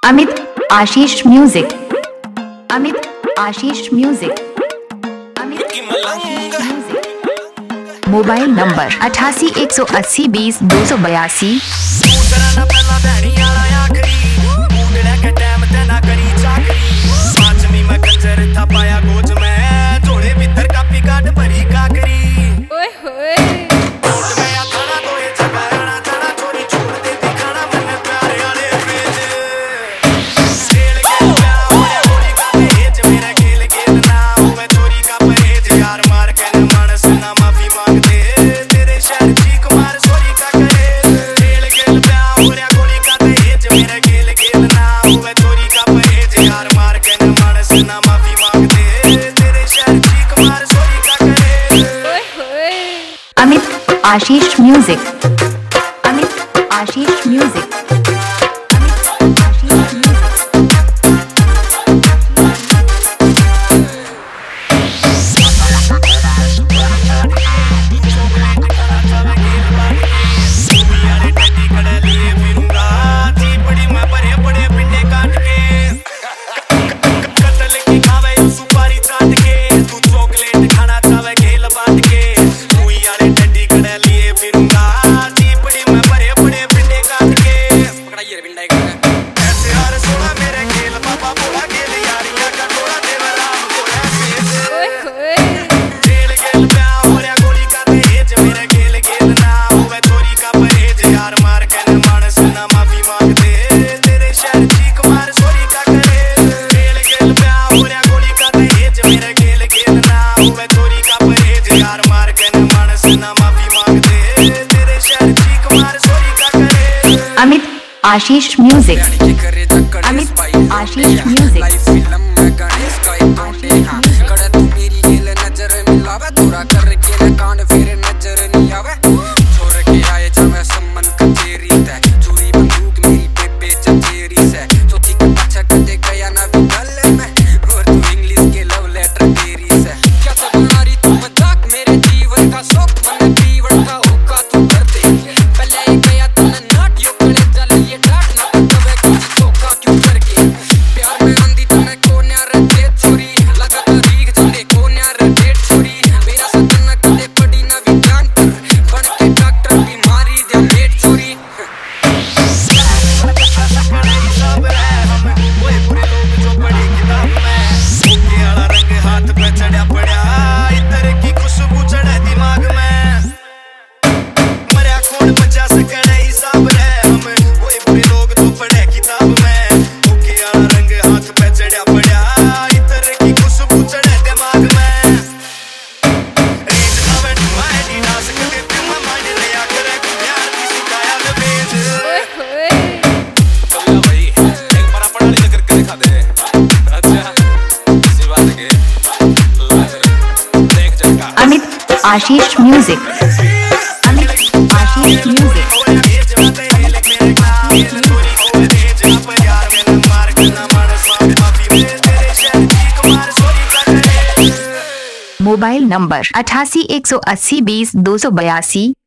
Amit Ashish music. Amit Ashish music. Amit Ashish music. Mobile number 88 180 20 282। Amit Ashish music. Amit Ashish music. Amit Ashish music. Amit Ashish music. Amit Ashish music. Amit Ashish music. Mobile number 88 180 20 282।